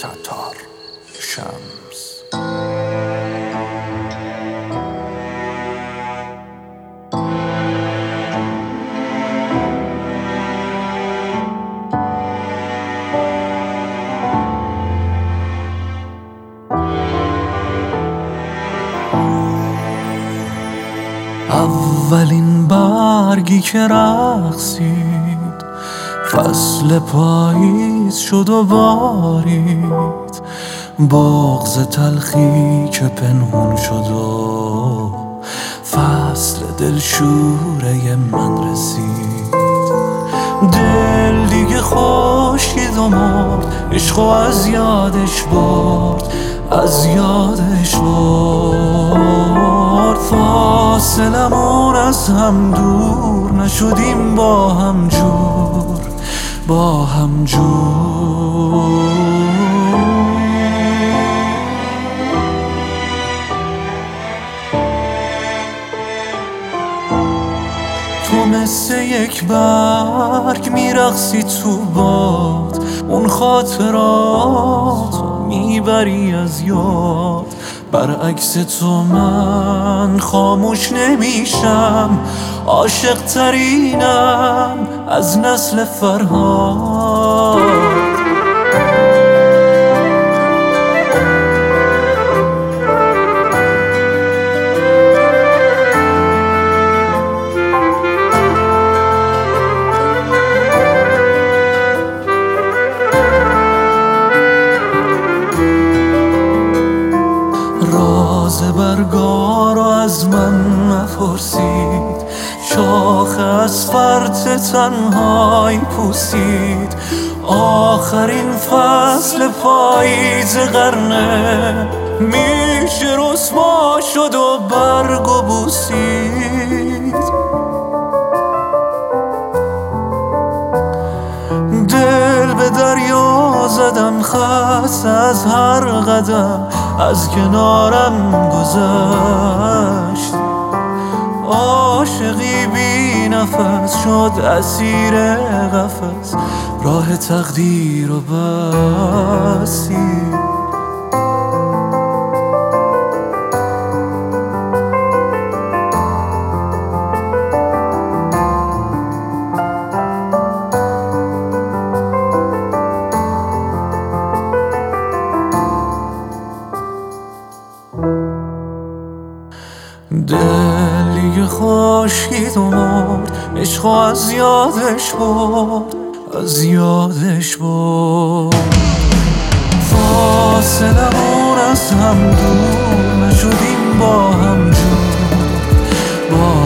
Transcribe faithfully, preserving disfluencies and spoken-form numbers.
ستار شمس. اولین برگی که رقصید فصل پاییز شد و بارید، بغض تلخی که پنهون شد و فصل دلشوره من رسید. دل دیگه خشکید و مرد، عشق و از یادش برد، از یادش برد. فاصلمون از هم دور نشدیم، با هم جور، با هم جور. تو مثل یک برگ میرقصی تو باد، اون خاطرات میبری از یاد. برعکس تو من خاموش نمیشم، عاشق ترینم از نسل فرهاد. راز برگا رو از من نپرسید، شاخ از فرط تنهایی پوسید. آخرین فصل پاییز قرنه میشه رسوا شد و برگ و بوسید. دل به دریا زدم خست از هر قدم، از کنارم گذشت. عاشقی بی نفس شد اسیر قفس، راه تقدیر و بسید. دل دیگه خشکید و مرد، عشق از یادش برد، از یادش برد. فاصلمون از هم دور نشدیم، با هم جور، با